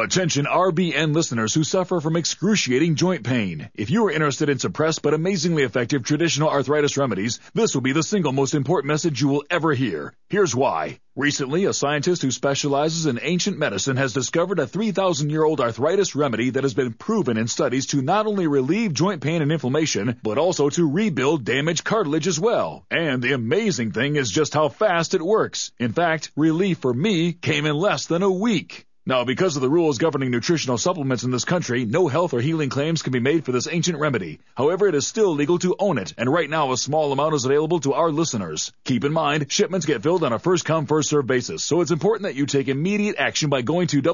Attention RBN listeners who suffer from excruciating joint pain. If you are interested in suppressed but amazingly effective traditional arthritis remedies, this will be the single most important message you will ever hear. Here's why. Recently, a scientist who specializes in ancient medicine has discovered a 3,000-year-old arthritis remedy that has been proven in studies to not only relieve joint pain and inflammation, but also to rebuild damaged cartilage as well. And the amazing thing is just how fast it works. In fact, relief for me came in less than a week. Now, because of the rules governing nutritional supplements in this country, no health or healing claims can be made for this ancient remedy. However, it is still legal to own it, and right now a small amount is available to our listeners. Keep in mind, shipments get filled on a first-come, first-served basis, so it's important that you take immediate action by going to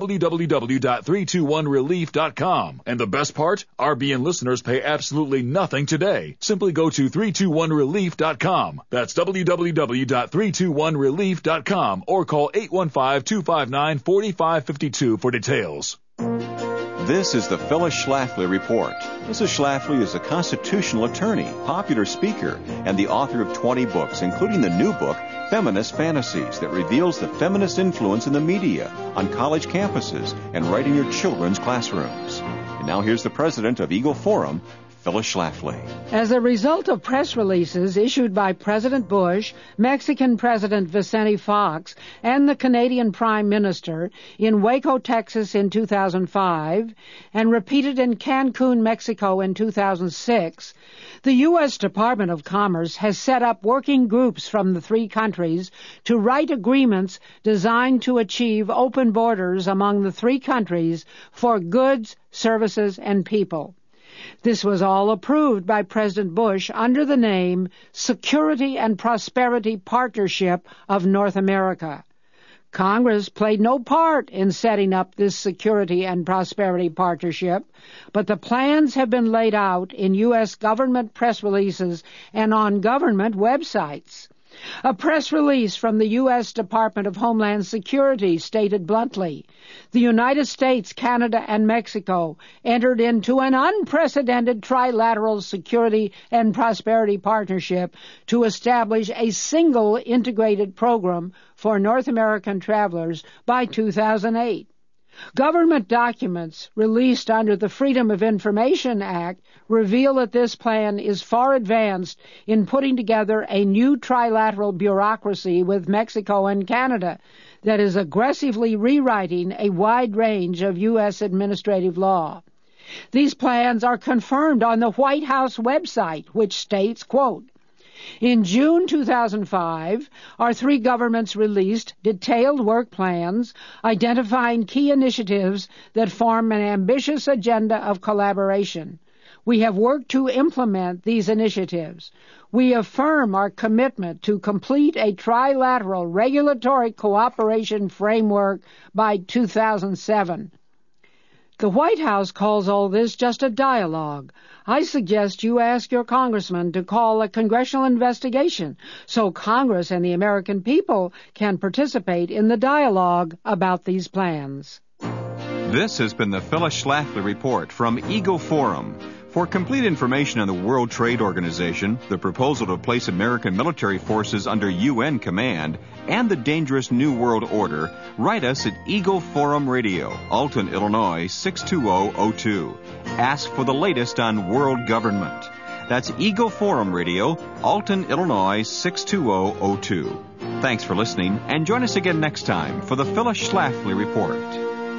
www.321relief.com. And the best part? RBN listeners pay absolutely nothing today. Simply go to 321relief.com. That's www.321relief.com or call 815-259-4552 for details. This is the Phyllis Schlafly Report. Mrs. Schlafly is a constitutional attorney, popular speaker, and the author of 20 books, including the new book, Feminist Fantasies, that reveals the feminist influence in the media, on college campuses, and right in your children's classrooms. And now here's the president of Eagle Forum, Phyllis Schlafly. As a result of press releases issued by President Bush, Mexican President Vicente Fox, and the Canadian Prime Minister in Waco, Texas in 2005, and repeated in Cancun, Mexico in 2006, the U.S. Department of Commerce has set up working groups from the three countries to write agreements designed to achieve open borders among the three countries for goods, services, and people. This was all approved by President Bush under the name Security and Prosperity Partnership of North America. Congress played no part in setting up this Security and Prosperity Partnership, but the plans have been laid out in U.S. government press releases and on government websites. A press release from the U.S. Department of Homeland Security stated bluntly, the United States, Canada, and Mexico entered into an unprecedented trilateral security and prosperity partnership to establish a single integrated program for North American travelers by 2008. Government documents released under the Freedom of Information Act reveal that this plan is far advanced in putting together a new trilateral bureaucracy with Mexico and Canada that is aggressively rewriting a wide range of U.S. administrative law. These plans are confirmed on the White House website, which states, quote, in June 2005, our three governments released detailed work plans identifying key initiatives that form an ambitious agenda of collaboration. We have worked to implement these initiatives. We affirm our commitment to complete a trilateral regulatory cooperation framework by 2007. The White House calls all this just a dialogue. I suggest you ask your congressman to call a congressional investigation so Congress and the American people can participate in the dialogue about these plans. This has been the Phyllis Schlafly Report from Eagle Forum. For complete information on the World Trade Organization, the proposal to place American military forces under UN command, and the dangerous New World Order, write us at Eagle Forum Radio, Alton, Illinois, 62002. Ask for the latest on world government. That's Eagle Forum Radio, Alton, Illinois, 62002. Thanks for listening, and join us again next time for the Phyllis Schlafly Report.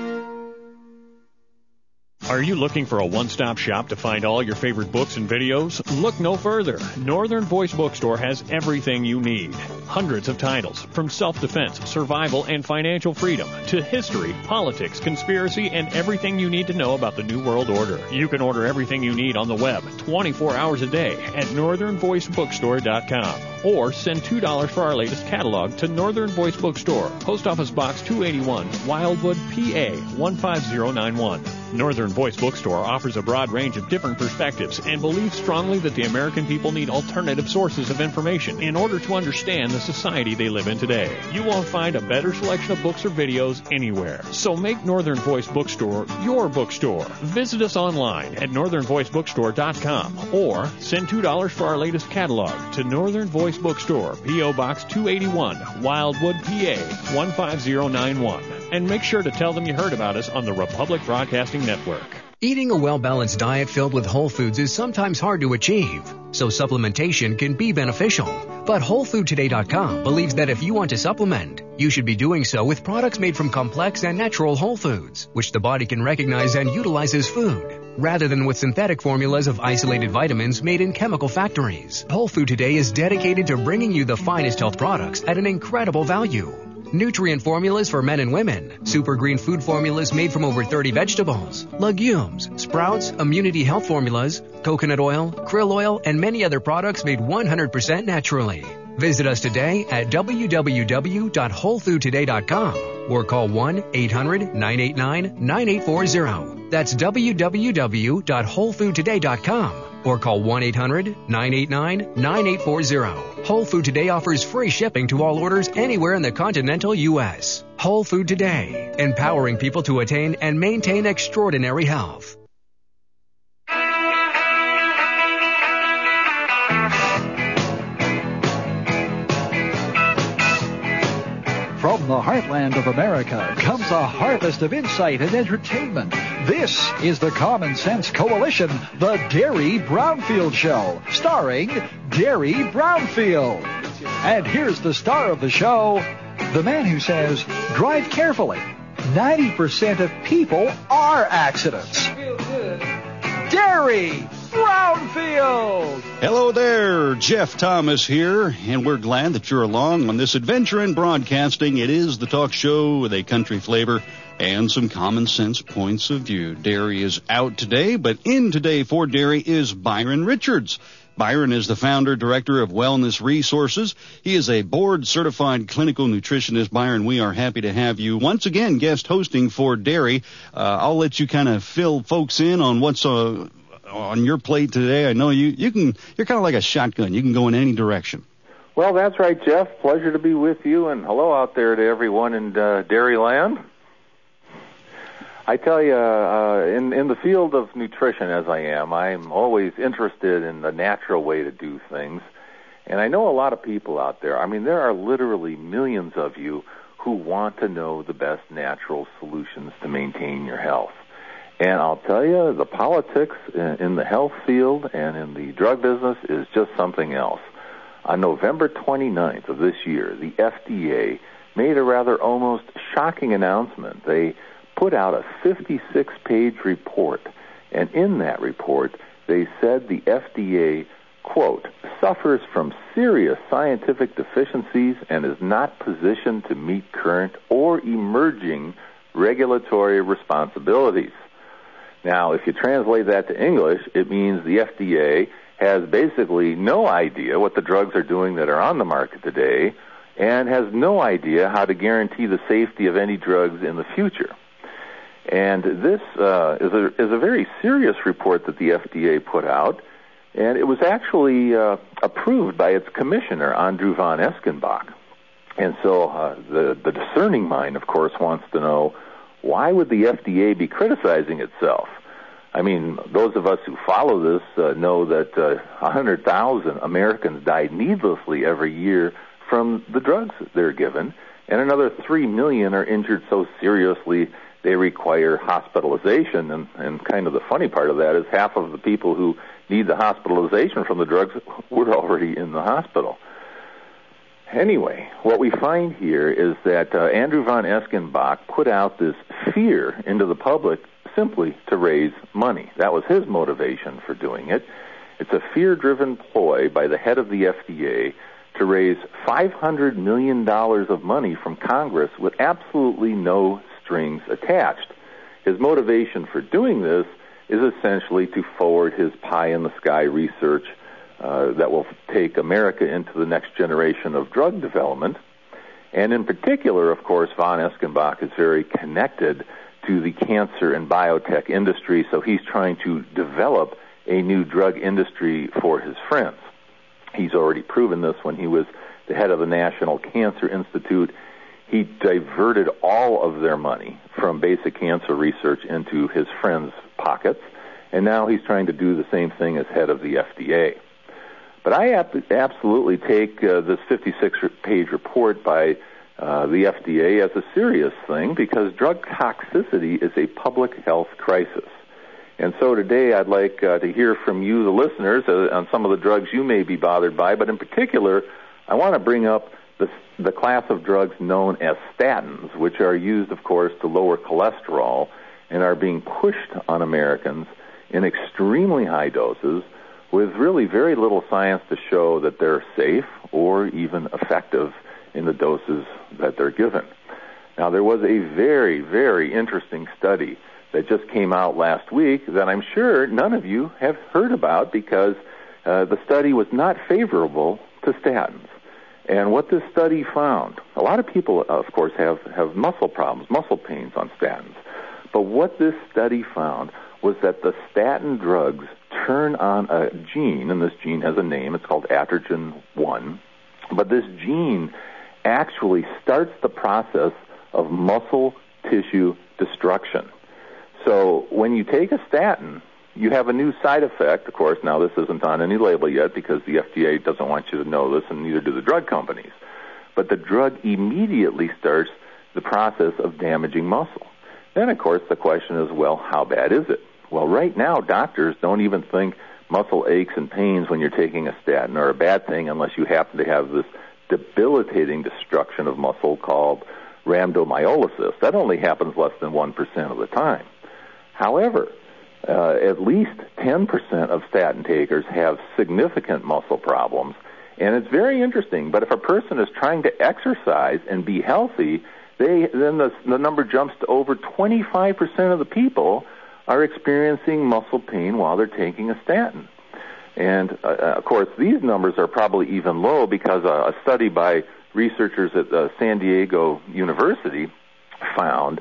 Are you looking for a one-stop shop to find all your favorite books and videos? Look no further. Northern Voice Bookstore has everything you need. Hundreds of titles, from self-defense, survival, and financial freedom, to history, politics, conspiracy, and everything you need to know about the New World Order. You can order everything you need on the web 24 hours a day at northernvoicebookstore.com. Or send $2 for our latest catalog to Northern Voice Bookstore, Post Office Box 281, Wildwood, PA 15091. Northern Voice Bookstore offers a broad range of different perspectives and believes strongly that the American people need alternative sources of information in order to understand the society they live in today. You won't find a better selection of books or videos anywhere. So make Northern Voice Bookstore your bookstore. Visit us online at northernvoicebookstore.com or send $2 for our latest catalog to Northern Voice Bookstore, P.O. Box 281, Wildwood, PA 15091. And make sure to tell them you heard about us on the Republic Broadcasting Network. Eating a well-balanced diet filled with whole foods is sometimes hard to achieve, so supplementation can be beneficial. But WholeFoodToday.com believes that if you want to supplement, you should be doing so with products made from complex and natural whole foods, which the body can recognize and utilize as food, rather than with synthetic formulas of isolated vitamins made in chemical factories. Whole Food Today is dedicated to bringing you the finest health products at an incredible value. Nutrient formulas for men and women, super green food formulas made from over 30 vegetables, legumes, sprouts, immunity health formulas, coconut oil, krill oil, and many other products made 100% naturally. Visit us today at www.wholefoodtoday.com or call 1-800-989-9840. That's www.wholefoodtoday.com or call 1-800-989-9840. Whole Food Today offers free shipping to all orders anywhere in the continental U.S. Whole Food Today, empowering people to attain and maintain extraordinary health. From the heartland of America comes a harvest of insight and entertainment. This is the Common Sense Coalition, the Derry Brownfield Show, starring Derry Brownfield. And here's the star of the show, the man who says, drive carefully. 90% of people are accidents. Derry Brownfield! Hello there, Jeff Thomas here, and we're glad that you're along on this adventure in broadcasting. It is the talk show with a country flavor and some common sense points of view. Derry is out today, but in today for Derry is Byron Richards. Byron is the founder, director of Wellness Resources. He is a board-certified clinical nutritionist. Byron, we are happy to have you once again guest hosting for Derry. I'll let you kind of fill folks in on what's on your plate today. I know you're kind of like a shotgun. You can go in any direction. Well, that's right, Jeff. Pleasure to be with you, and hello out there to everyone in Dairyland. I tell you, in the field of nutrition as I am, I'm always interested in the natural way to do things. And I know a lot of people out there. I mean, there are literally millions of you who want to know the best natural solutions to maintain your health. And I'll tell you, the politics in the health field and in the drug business is just something else. On November 29th of this year, the FDA made a rather almost shocking announcement. They put out a 56-page report, and in that report, they said the FDA, quote, suffers from serious scientific deficiencies and is not positioned to meet current or emerging regulatory responsibilities. Now, if you translate that to English, it means the FDA has basically no idea what the drugs are doing that are on the market today and has no idea how to guarantee the safety of any drugs in the future. And this is a very serious report that the FDA put out, and it was actually approved by its commissioner, Andrew von Eskenbach. And so the discerning mind, of course, wants to know, why would the FDA be criticizing itself? I mean, those of us who follow this know that 100,000 Americans die needlessly every year from the drugs they're given, and another 3 million are injured so seriously they require hospitalization. And kind of the funny part of that is half of the people who need the hospitalization from the drugs were already in the hospital. Anyway, what we find here is that Andrew von Eskenbach put out this fear into the public simply to raise money. That was his motivation for doing it. It's a fear-driven ploy by the head of the FDA to raise $500 million of money from Congress with absolutely no strings attached. His motivation for doing this is essentially to forward his pie-in-the-sky research that will take America into the next generation of drug development. And in particular, of course, von Eskenbach is very connected to the cancer and biotech industry, so he's trying to develop a new drug industry for his friends. He's already proven this when he was the head of the National Cancer Institute. He diverted all of their money from basic cancer research into his friends' pockets, and now he's trying to do the same thing as head of the FDA. But I absolutely take this 56-page report by the FDA as a serious thing because drug toxicity is a public health crisis. And so today I'd like to hear from you, the listeners, on some of the drugs you may be bothered by, but in particular, I want to bring up the class of drugs known as statins, which are used, of course, to lower cholesterol and are being pushed on Americans in extremely high doses with really very little science to show that they're safe or even effective in the doses that they're given. Now, there was a very, very interesting study that just came out last week that I'm sure none of you have heard about because the study was not favorable to statins. And what this study found, a lot of people, of course, have muscle problems, muscle pains on statins. But what this study found was that the statin drugs turn on a gene, and this gene has a name, it's called atrogen-1, but this gene actually starts the process of muscle tissue destruction. So when you take a statin, you have a new side effect. Of course, now this isn't on any label yet because the FDA doesn't want you to know this, and neither do the drug companies. But the drug immediately starts the process of damaging muscle. Then, of course, the question is, well, how bad is it? Well, right now, doctors don't even think muscle aches and pains when you're taking a statin are a bad thing unless you happen to have this debilitating destruction of muscle called rhabdomyolysis. That only happens less than 1% of the time. However, at least 10% of statin takers have significant muscle problems, and it's very interesting. But if a person is trying to exercise and be healthy, then the number jumps to over 25% of the people are experiencing muscle pain while they're taking a statin. And, of course, these numbers are probably even low because a study by researchers at San Diego University found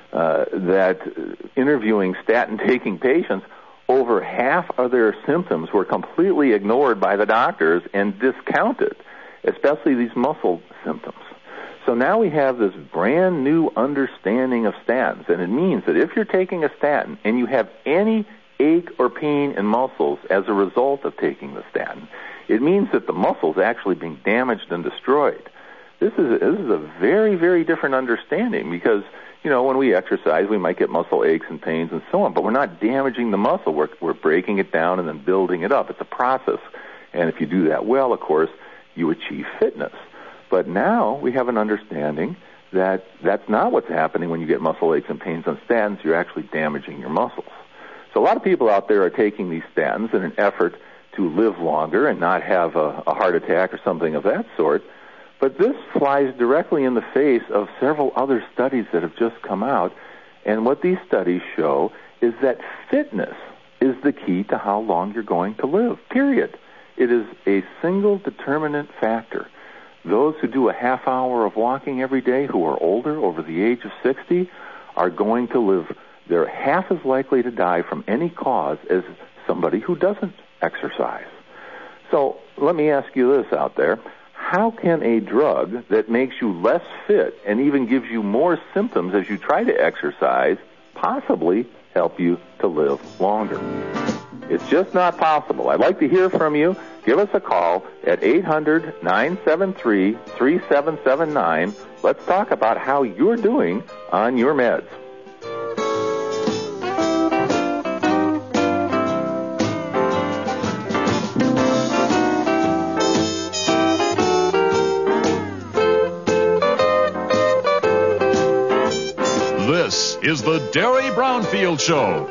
that interviewing statin-taking patients, over half of their symptoms were completely ignored by the doctors and discounted, especially these muscle symptoms. So now we have this brand new understanding of statins, and it means that if you're taking a statin and you have any ache or pain in muscles as a result of taking the statin, it means that the muscle's actually being damaged and destroyed. This is a very, very different understanding because, you know, when we exercise, we might get muscle aches and pains and so on, but we're not damaging the muscle. We're breaking it down and then building it up. It's a process. And if you do that well, of course, you achieve fitness. But now we have an understanding that that's not what's happening when you get muscle aches and pains on statins. You're actually damaging your muscles. So a lot of people out there are taking these statins in an effort to live longer and not have a heart attack or something of that sort. But this flies directly in the face of several other studies that have just come out. And what these studies show is that fitness is the key to how long you're going to live, period. It is a single determinant factor. Those who do a half hour of walking every day who are older, over the age of 60, are going to live. They're half as likely to die from any cause as somebody who doesn't exercise. So let me ask you this out there. How can a drug that makes you less fit and even gives you more symptoms as you try to exercise possibly help you to live longer? It's just not possible. I'd like to hear from you. Give us a call at 800-973-3779. Let's talk about how you're doing on your meds. This is the Derry Brownfield Show.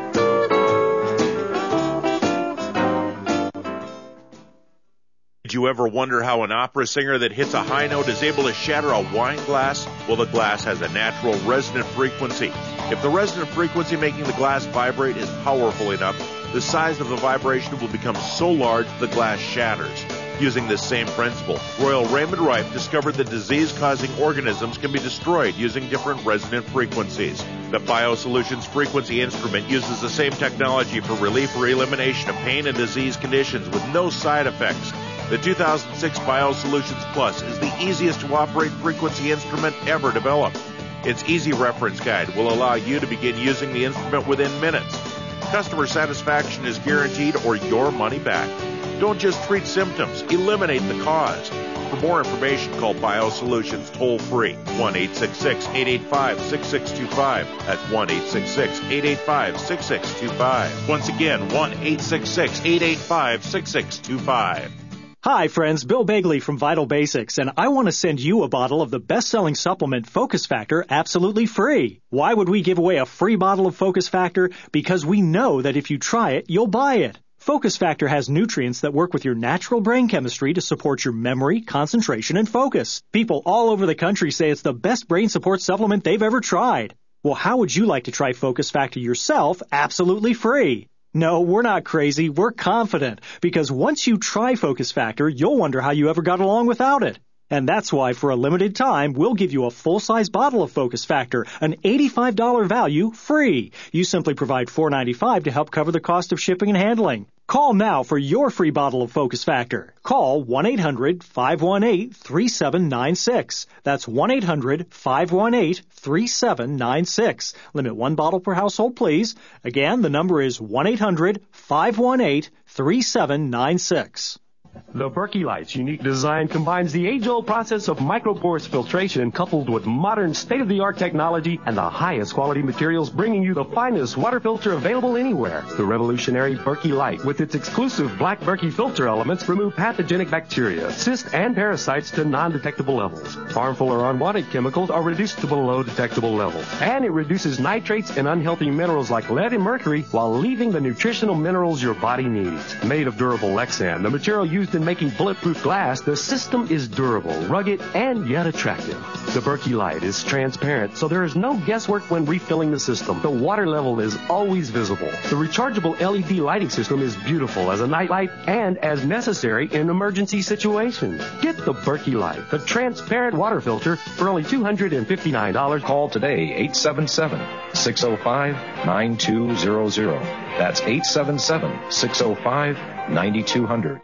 Did you ever wonder how an opera singer that hits a high note is able to shatter a wine glass? Well, the glass has a natural resonant frequency. If the resonant frequency making the glass vibrate is powerful enough, the size of the vibration will become so large the glass shatters. Using this same principle, Royal Raymond Rife discovered that disease-causing organisms can be destroyed using different resonant frequencies. The BioSolutions frequency instrument uses the same technology for relief or elimination of pain and disease conditions with no side effects. The 2006 BioSolutions Plus is the easiest to operate frequency instrument ever developed. Its easy reference guide will allow you to begin using the instrument within minutes. Customer satisfaction is guaranteed or your money back. Don't just treat symptoms, eliminate the cause. For more information, call BioSolutions toll-free, 1-866-885-6625. That's 1-866-885-6625. Once again, 1-866-885-6625. Hi, friends. Bill Bagley from Vital Basics, and I want to send you a bottle of the best-selling supplement Focus Factor absolutely free. Why would we give away a free bottle of Focus Factor? Because we know that if you try it, you'll buy it. Focus Factor has nutrients that work with your natural brain chemistry to support your memory, concentration, and focus. People all over the country say it's the best brain support supplement they've ever tried. Well, how would you like to try Focus Factor yourself absolutely free? No, we're not crazy. We're confident. Because once you try Focus Factor, you'll wonder how you ever got along without it. And that's why, for a limited time, we'll give you a full-size bottle of Focus Factor, an $85 value, free. You simply provide $4.95 to help cover the cost of shipping and handling. Call now for your free bottle of Focus Factor. Call 1-800-518-3796. That's 1-800-518-3796. Limit one bottle per household, please. Again, the number is 1-800-518-3796. The Berkey Light's unique design combines the age-old process of microporous filtration coupled with modern state-of-the-art technology and the highest quality materials, bringing you the finest water filter available anywhere. The revolutionary Berkey Light, with its exclusive black Berkey filter elements, remove pathogenic bacteria, cysts, and parasites to non-detectable levels. Harmful or unwanted chemicals are reduced to below detectable levels. And it reduces nitrates and unhealthy minerals like lead and mercury while leaving the nutritional minerals your body needs. Made of durable Lexan, the material used in making bulletproof glass, the system is durable, rugged, and yet attractive. The Berkey Light is transparent, so there is no guesswork when refilling the system. The water level is always visible. The rechargeable LED lighting system is beautiful as a nightlight and as necessary in emergency situations. Get the Berkey Light, the transparent water filter, for only $259. Call today, 877-605-9200. That's 877-605-9200.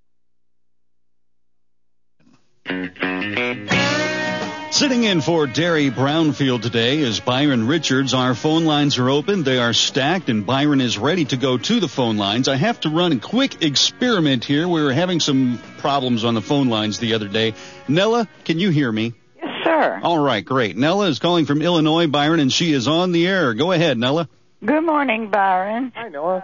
Sitting in for Derry Brownfield today is Byron Richards. Our phone lines are open. They are stacked, and Byron is ready to go to the phone lines. I have to run a quick experiment here. We were having some problems on the phone lines the other day. Nella, can you hear me? Yes, sir. All right, great. Nella is calling from Illinois, Byron, and she is on the air. Go ahead, Nella. Good morning, Byron. Hi, Noah.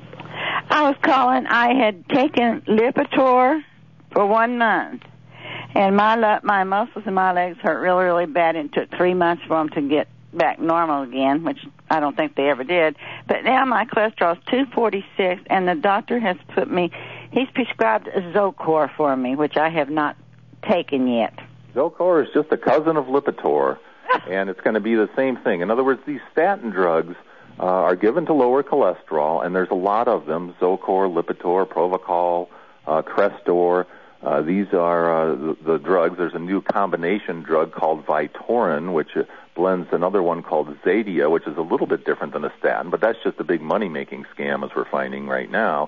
I was calling. I had taken Lipitor for 1 month. And my muscles in my legs hurt really, really bad, and it took 3 months for them to get back normal again, which I don't think they ever did. But now my cholesterol is 246, and the doctor has he's prescribed Zocor for me, which I have not taken yet. Zocor is just a cousin of Lipitor, and it's going to be the same thing. In other words, these statin drugs are given to lower cholesterol, and there's a lot of them: Zocor, Lipitor, Provocol, Crestor. These are the drugs. There's a new combination drug called Vytorin, which blends another one called Zadia, which is a little bit different than a statin, but that's just a big money-making scam, as we're finding right now.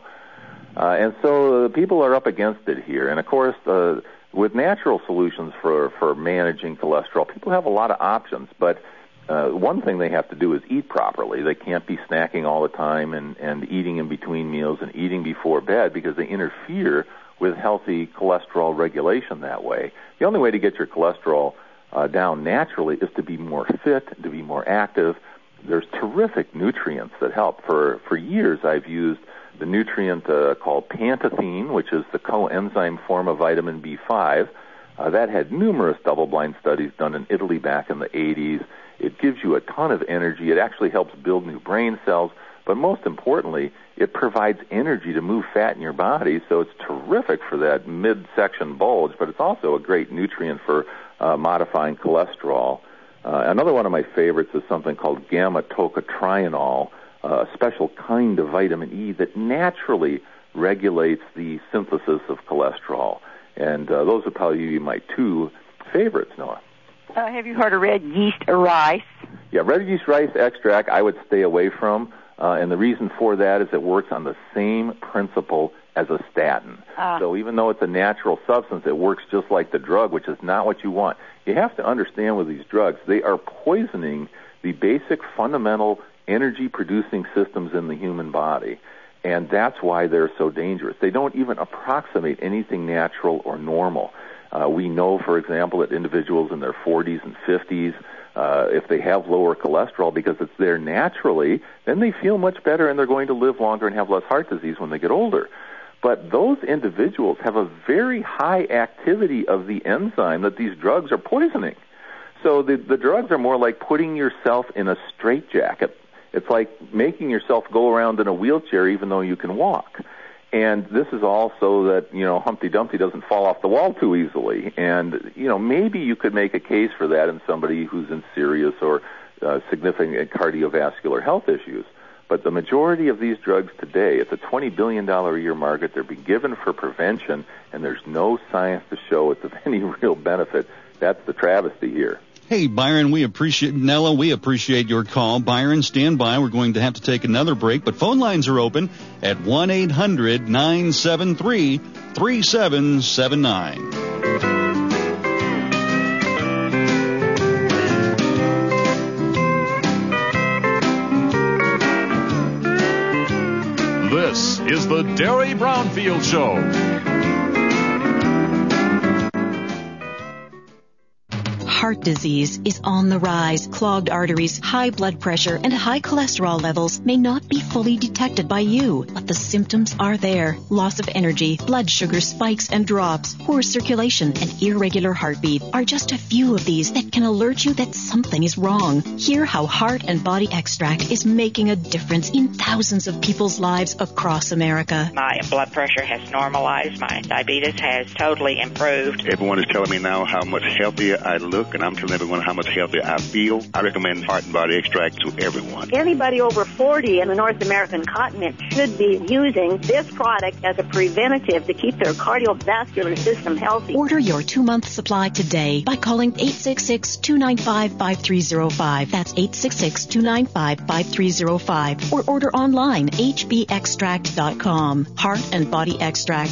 And so people are up against it here. And, of course, with natural solutions for managing cholesterol, people have a lot of options, but one thing they have to do is eat properly. They can't be snacking all the time and eating in between meals and eating before bed, because they interfere with healthy cholesterol regulation that way. The only way to get your cholesterol down naturally is to be more fit, to be more active. There's terrific nutrients that help. For years I've used the nutrient called pantethine, which is the coenzyme form of vitamin B5. That had numerous double-blind studies done in Italy back in the 80s. It gives you a ton of energy. It actually helps build new brain cells. But most importantly, it provides energy to move fat in your body, so it's terrific for that midsection bulge, but it's also a great nutrient for modifying cholesterol. Another one of my favorites is something called gamma-tocotrienol, a special kind of vitamin E that naturally regulates the synthesis of cholesterol. And those would probably be my two favorites, Noah. Have you heard of red yeast rice? Yeah, red yeast rice extract I would stay away from. And the reason for that is it works on the same principle as a statin. So even though it's a natural substance, it works just like the drug, which is not what you want. You have to understand with these drugs, they are poisoning the basic fundamental energy-producing systems in the human body. And that's why they're so dangerous. They don't even approximate anything natural or normal. We know, for example, that individuals in their 40s and 50s, if they have lower cholesterol because it's there naturally, then they feel much better and they're going to live longer and have less heart disease when they get older. But those individuals have a very high activity of the enzyme that these drugs are poisoning. So the drugs are more like putting yourself in a straitjacket. It's like making yourself go around in a wheelchair even though you can walk. And this is also that, Humpty Dumpty doesn't fall off the wall too easily. And, maybe you could make a case for that in somebody who's in serious or significant cardiovascular health issues. But the majority of these drugs today, it's a $20 billion a year market. They're being given for prevention, and there's no science to show it's of any real benefit. That's the travesty here. Hey, Byron, Nella, we appreciate your call. Byron, stand by. We're going to have to take another break, but phone lines are open at 1-800-973-3779. This is the Derry Brownfield Show. Heart disease is on the rise. Clogged arteries, high blood pressure, and high cholesterol levels may not be fully detected by you, but the symptoms are there. Loss of energy, blood sugar spikes and drops, poor circulation, and irregular heartbeat are just a few of these that can alert you that something is wrong. Hear how Heart and Body Extract is making a difference in thousands of people's lives across America. My blood pressure has normalized. My diabetes has totally improved. Everyone is telling me now how much healthier I look, and I'm telling everyone how much healthier I feel. I recommend Heart and Body Extract to everyone. Anybody over 40 in the North American continent should be using this product as a preventative to keep their cardiovascular system healthy. Order your 2-month supply today by calling 866-295-5305. That's 866-295-5305. Or order online, hbextract.com. Heart and Body Extract,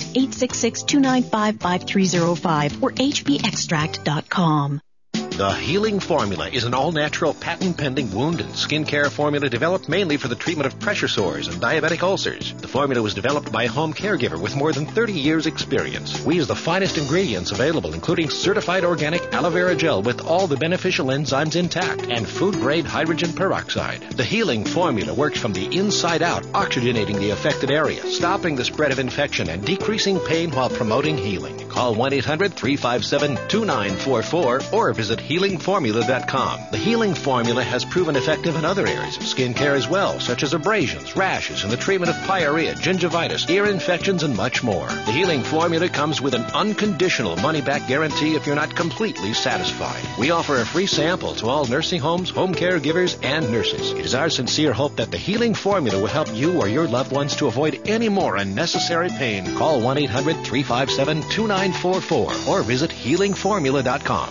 866-295-5305 or hbextract.com. The Healing Formula is an all-natural, patent-pending wound and skincare formula developed mainly for the treatment of pressure sores and diabetic ulcers. The formula was developed by a home caregiver with more than 30 years' experience. We use the finest ingredients available, including certified organic aloe vera gel with all the beneficial enzymes intact and food-grade hydrogen peroxide. The Healing Formula works from the inside out, oxygenating the affected area, stopping the spread of infection, and decreasing pain while promoting healing. Call 1-800-357-2944 or visit HealingFormula.com. The Healing Formula has proven effective in other areas of skincare as well, such as abrasions, rashes, and the treatment of pyorrhea, gingivitis, ear infections, and much more. The Healing Formula comes with an unconditional money-back guarantee if you're not completely satisfied. We offer a free sample to all nursing homes, home caregivers, and nurses. It is our sincere hope that the Healing Formula will help you or your loved ones to avoid any more unnecessary pain. Call 1-800-357-2944 or visit HealingFormula.com.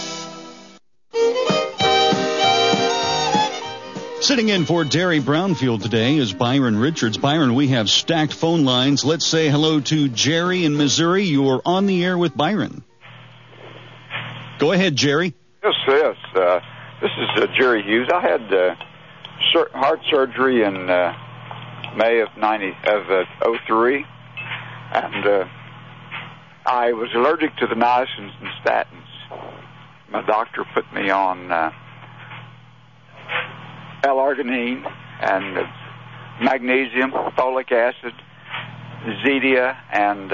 Sitting in for Derry Brownfield today is Byron Richards. Byron, we have stacked phone lines. Let's say hello to Jerry in Missouri. You're on the air with Byron. Go ahead, Jerry. Yes. This is Jerry Hughes. I had heart surgery in May of '03, and I was allergic to the niacin and statins. My doctor put me on L-arginine and magnesium, folic acid, Zetia, and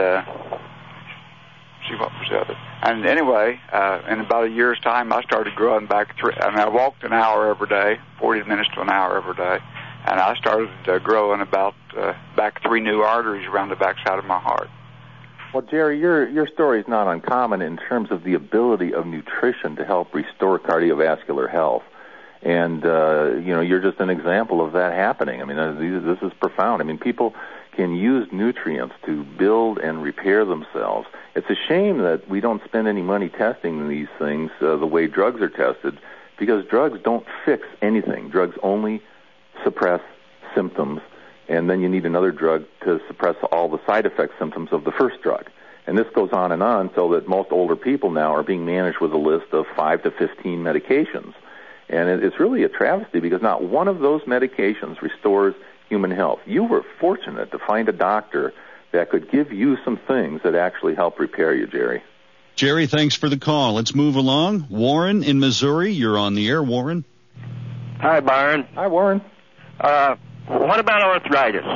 what was the other? And anyway, in about a year's time, I started growing back. I walked an hour every day, 40 minutes to an hour every day, and I started growing back 3 new arteries around the backside of my heart. Well, Jerry, your story is not uncommon in terms of the ability of nutrition to help restore cardiovascular health. And, you're just an example of that happening. I mean, this is profound. I mean, people can use nutrients to build and repair themselves. It's a shame that we don't spend any money testing these things the way drugs are tested, because drugs don't fix anything. Drugs only suppress symptoms, and then you need another drug to suppress all the side effect symptoms of the first drug. And this goes on, so that most older people now are being managed with a list of 5 to 15 medications. And it's really a travesty because not one of those medications restores human health. You were fortunate to find a doctor that could give you some things that actually help repair you, Jerry. Jerry, thanks for the call. Let's move along. Warren in Missouri, you're on the air, Warren. Hi, Byron. Hi, Warren. What about arthritis?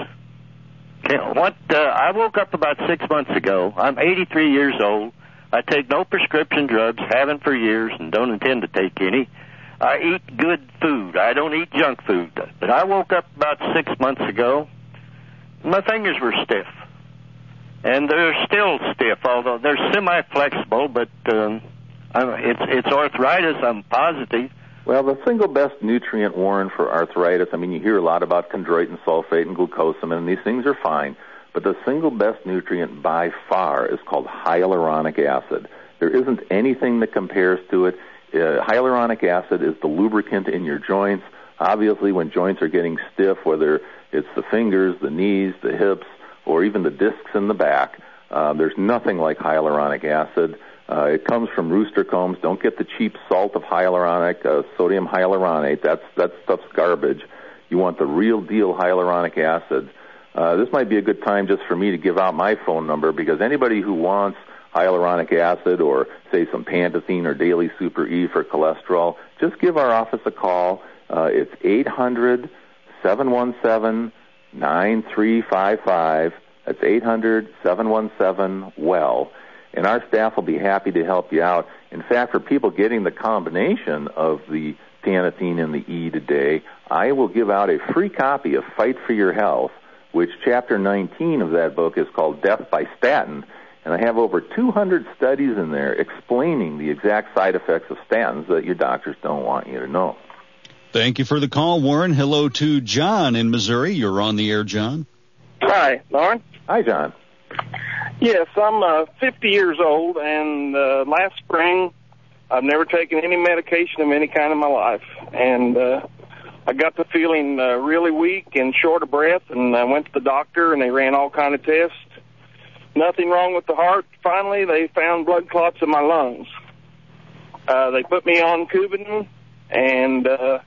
I woke up about 6 months ago. I'm 83 years old. I take no prescription drugs, haven't for years, and don't intend to take any. I eat good food. I don't eat junk food. But I woke up about 6 months ago. My fingers were stiff. And they're still stiff, although they're semi-flexible, but it's arthritis, I'm positive. Well, the single best nutrient, Warren, for arthritis, I mean, you hear a lot about chondroitin sulfate and glucosamine, and these things are fine. But the single best nutrient by far is called hyaluronic acid. There isn't anything that compares to it. Hyaluronic acid is the lubricant in your joints. Obviously, when joints are getting stiff, whether it's the fingers, the knees, the hips, or even the discs in the back, there's nothing like hyaluronic acid. It comes from rooster combs. Don't get the cheap salt of hyaluronic, sodium hyaluronate. That stuff's garbage. You want the real deal hyaluronic acid. This might be a good time just for me to give out my phone number, because anybody who wants hyaluronic acid or, say, some Pantethine or Daily Super E for cholesterol, just give our office a call. It's 800-717-9355. That's 800-717-WELL. And our staff will be happy to help you out. In fact, for people getting the combination of the Pantethine and the E today, I will give out a free copy of Fight for Your Health, which Chapter 19 of that book is called Death by Statin. And I have over 200 studies in there explaining the exact side effects of statins that your doctors don't want you to know. Thank you for the call, Warren. Hello to John in Missouri. You're on the air, John. Hi, Lauren. Hi, John. Yes, I'm 50 years old, and last spring I've never taken any medication of any kind in my life. And I got to feeling really weak and short of breath, and I went to the doctor, and they ran all kind of tests. Nothing wrong with the heart. Finally, they found blood clots in my lungs. They put me on Coumadin, and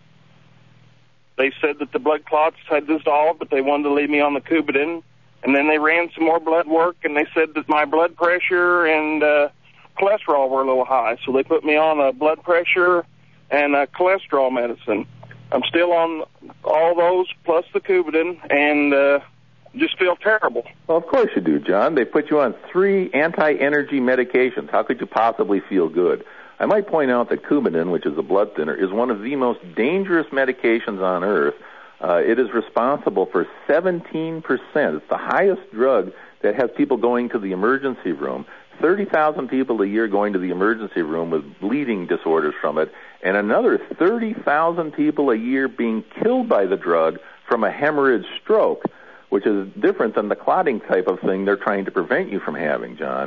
they said that the blood clots had dissolved, but they wanted to leave me on the Coumadin. And then they ran some more blood work, and they said that my blood pressure and cholesterol were a little high. So they put me on a blood pressure and a cholesterol medicine. I'm still on all those plus the Coumadin, and just feel terrible. Well, of course you do, John. They put you on 3 anti-energy medications. How could you possibly feel good? I might point out that Coumadin, which is a blood thinner, is one of the most dangerous medications on earth. It is responsible for 17%. It's the highest drug that has people going to the emergency room. 30,000 people a year going to the emergency room with bleeding disorders from it, and another 30,000 people a year being killed by the drug from a hemorrhage stroke, which is different than the clotting type of thing they're trying to prevent you from having, John.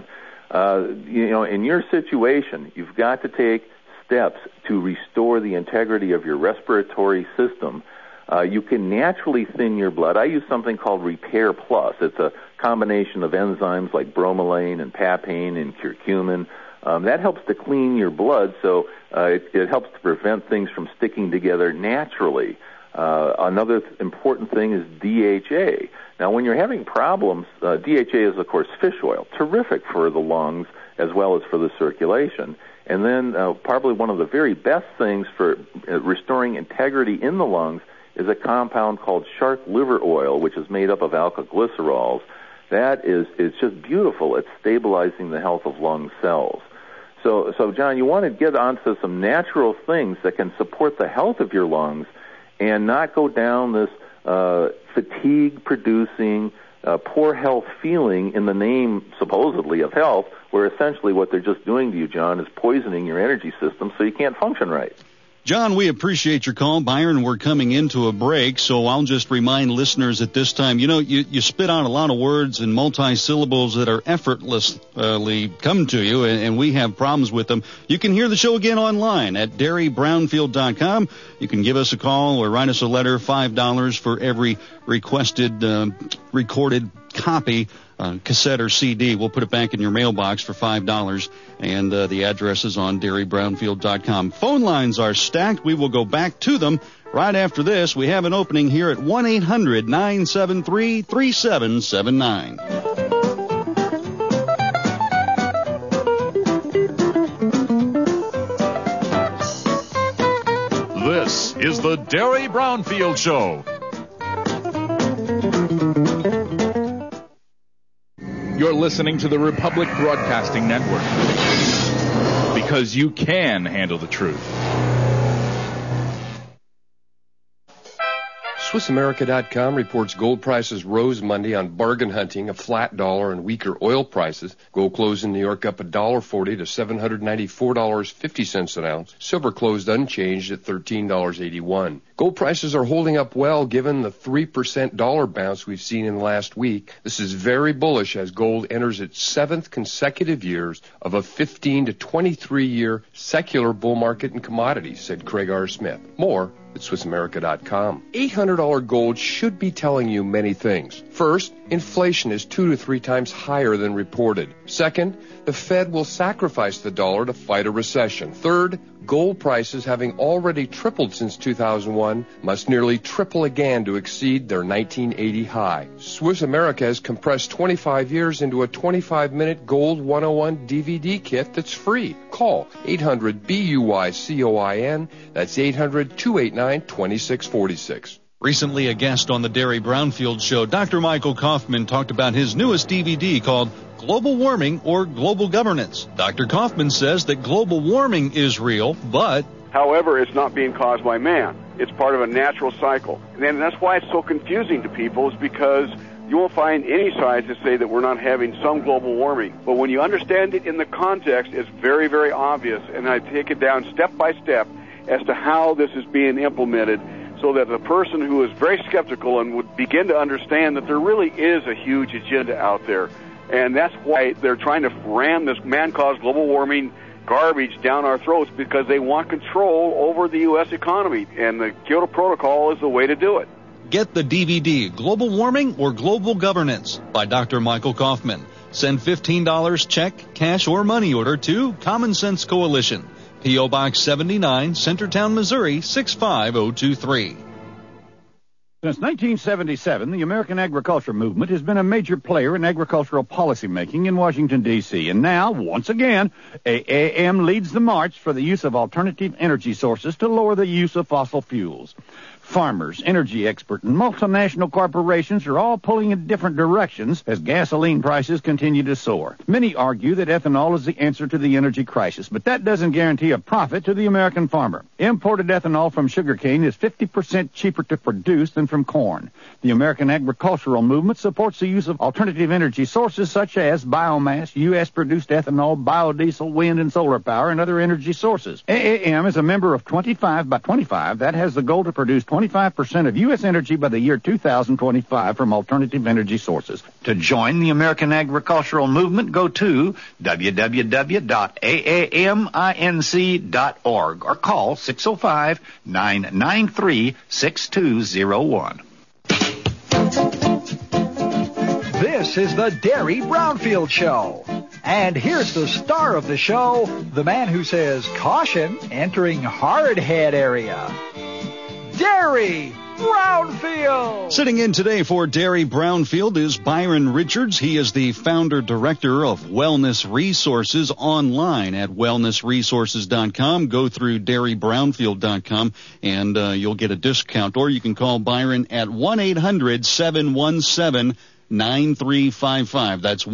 In your situation, you've got to take steps to restore the integrity of your respiratory system. You can naturally thin your blood. I use something called Repair Plus. It's a combination of enzymes like bromelain and papain and curcumin. That helps to clean your blood, so it helps to prevent things from sticking together naturally. Another important thing is DHA. Now, when you're having problems, DHA is, of course, fish oil, terrific for the lungs as well as for the circulation. And then probably one of the very best things for restoring integrity in the lungs is a compound called shark liver oil, which is made up of alkylglycerols. That is just beautiful at stabilizing the health of lung cells. So, John, you want to get onto some natural things that can support the health of your lungs and not go down this fatigue-producing, poor health feeling in the name, supposedly, of health, where essentially what they're just doing to you, John, is poisoning your energy system so you can't function right. John, we appreciate your call. Byron, we're coming into a break, so I'll just remind listeners at this time, you spit out a lot of words and multi-syllables that are effortlessly come to you, and we have problems with them. You can hear the show again online at DerryBrownfield.com. You can give us a call or write us a letter, $5 for every requested recorded copy, cassette or CD. We'll put it back in your mailbox for $5, and the address is on DerryBrownfield.com. Phone lines are stacked. We will go back to them Right after this, we have an opening here at 1-800-973-3779. This is the Derry Brownfield Show. You're listening to the Republic Broadcasting Network, because you can handle the truth. SwissAmerica.com reports gold prices rose Monday on bargain hunting, a flat dollar, and weaker oil prices. Gold closed in New York up $1.40 to $794.50 an ounce. Silver closed unchanged at $13.81. Gold prices are holding up well given the 3% dollar bounce we've seen in the last week. This is very bullish as gold enters its 7th consecutive years of a 15 to 23-year secular bull market in commodities, said Craig R. Smith. More at SwissAmerica.com. $800 gold should be telling you many things. First, inflation is 2 to 3 times higher than reported. Second, the Fed will sacrifice the dollar to fight a recession. Third, gold prices, having already tripled since 2001, must nearly triple again to exceed their 1980 high. Swiss America has compressed 25 years into a 25-minute Gold 101 DVD kit that's free. Call 800-BUYCOIN. That's 800-289-2646. Recently a guest on the Derry Brownfield Show, Dr. Michael Kaufman talked about his newest DVD called Global Warming or Global Governance. Dr. Kaufman says that global warming is real, but... However, it's not being caused by man. It's part of a natural cycle. And that's why it's so confusing to people, is because you won't find any sides that say that we're not having some global warming. But when you understand it in the context, it's very, very obvious. And I take it down step by step as to how this is being implemented, so that the person who is very skeptical and would begin to understand that there really is a huge agenda out there. And that's why they're trying to ram this man-caused global warming garbage down our throats, because they want control over the U.S. economy. And the Kyoto Protocol is the way to do it. Get the DVD, Global Warming or Global Governance by Dr. Michael Kaufman. Send $15 check, cash, or money order to Common Sense Coalition. P.O. Box 79, Centertown, Missouri, 65023. Since 1977, the American agriculture movement has been a major player in agricultural policymaking in Washington, D.C. And now, once again, AAM leads the march for the use of alternative energy sources to lower the use of fossil fuels. Farmers, energy experts, and multinational corporations are all pulling in different directions as gasoline prices continue to soar. Many argue that ethanol is the answer to the energy crisis, but that doesn't guarantee a profit to the American farmer. Imported ethanol from sugarcane is 50% cheaper to produce than from corn. The American agricultural movement supports the use of alternative energy sources such as biomass, U.S.-produced ethanol, biodiesel, wind and solar power, and other energy sources. AAM is a member of 25 by 25 that has the goal to produce 25% of U.S. energy by the year 2025 from alternative energy sources. To join the American agricultural movement, go to www.aaminc.org or call 605-993-6201. This is the Derry Brownfield Show. And here's the star of the show, the man who says, caution, entering hardhead area. Derry Brownfield! Sitting in today for Derry Brownfield is Byron Richards. He is the founder-director of Wellness Resources online at wellnessresources.com. Go through derrybrownfield.com and you'll get a discount. Or you can call Byron at 1-800-717-9355. That's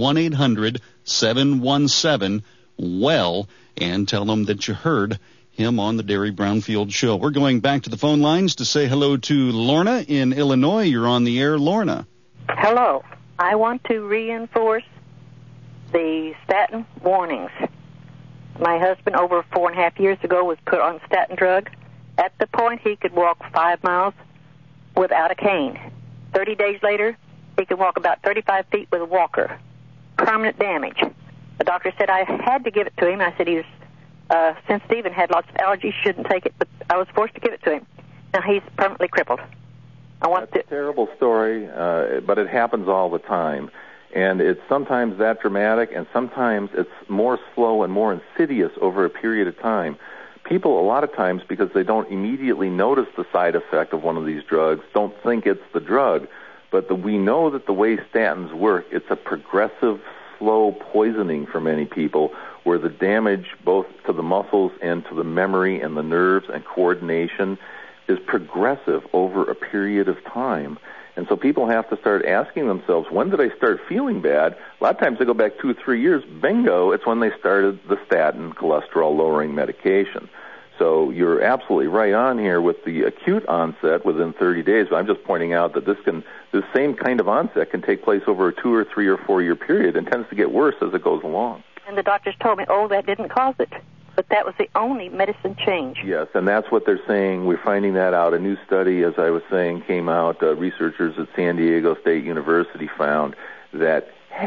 1-800-717-WELL, and tell them that you heard him on the Derry Brownfield Show. We're going back to the phone lines to say hello to Lorna in Illinois. You're on the air, Lorna. Hello. I want to reinforce the statin warnings. My husband, over 4.5 years ago, was put on statin drug. At the point he could walk 5 miles without a cane. 30 days later, he could walk about 35 feet with a walker. Permanent damage. The doctor said I had to give it to him. I said he was sensitive and had lots of allergies, shouldn't take it, but I was forced to give it to him. Now he's permanently crippled. That's a terrible story, but it happens all the time. And it's sometimes that dramatic, and sometimes it's more slow and more insidious over a period of time. people a lot of times, because they don't immediately notice the side effect of one of these drugs, don't think it's the drug. But we know that the way statins work, it's a progressive, slow poisoning for many people, where the damage both to the muscles and to the memory and the nerves and coordination is progressive over a period of time. And so people have to start asking themselves, when did I start feeling bad? A lot of times they go back 2 or 3 years, bingo, it's when they started the statin cholesterol-lowering medication. So you're absolutely right on here with the acute onset within 30 days. But I'm just pointing out that this same kind of onset can take place over a 2 or 3 or 4 year period and tends to get worse as it goes along. And the doctors told me, that didn't cause it. But that was the only medicine change. Yes, and that's what they're saying. We're finding that out. A new study, as I was saying, came out. Researchers at San Diego State University found that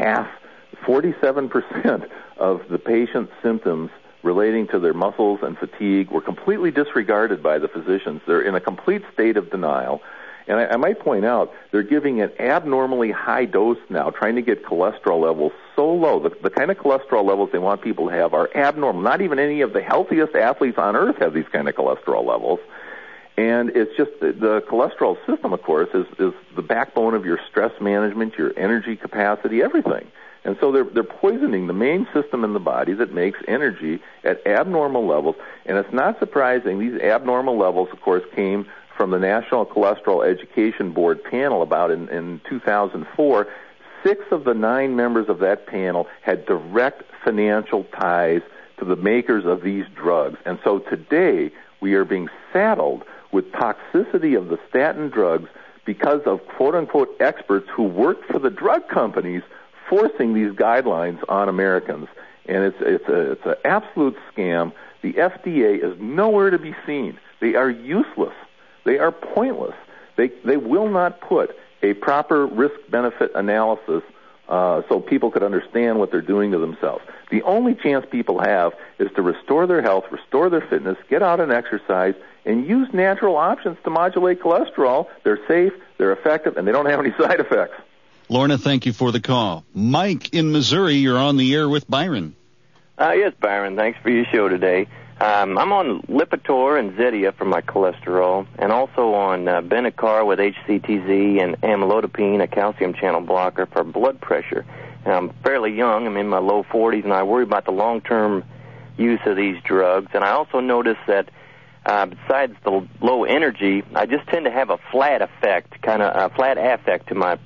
47% of the patient's symptoms relating to their muscles and fatigue were completely disregarded by the physicians. They're in a complete state of denial. And I might point out, they're giving an abnormally high dose now, trying to get cholesterol levels so low. The kind of cholesterol levels they want people to have are abnormal. Not even any of the healthiest athletes on earth have these kind of cholesterol levels. And it's just the cholesterol system, of course, is the backbone of your stress management, your energy capacity, everything. And so they're poisoning the main system in the body that makes energy at abnormal levels. And it's not surprising. These abnormal levels, of course, came from the National Cholesterol Education Board panel about in 2004. 6 of the 9 members of that panel had direct financial ties to the makers of these drugs. And so today we are being saddled with toxicity of the statin drugs because of quote-unquote experts who work for the drug companies forcing these guidelines on Americans. And it's an absolute scam. The FDA is nowhere to be seen. They are useless. They are pointless. They will not put a proper risk-benefit analysis so people could understand what they're doing to themselves. The only chance people have is to restore their health, restore their fitness, get out and exercise, and use natural options to modulate cholesterol. They're safe, they're effective, and they don't have any side effects. Lorna, thank you for the call. Mike in Missouri, you're on the air with Byron. Yes, Byron, thanks for your show today. I'm on Lipitor and Zetia for my cholesterol, and also on Benicar with HCTZ and amlodipine, a calcium channel blocker for blood pressure. And I'm fairly young. I'm in my low 40s, and I worry about the long-term use of these drugs. And I also notice that besides the low energy, I just tend to have a flat affect to my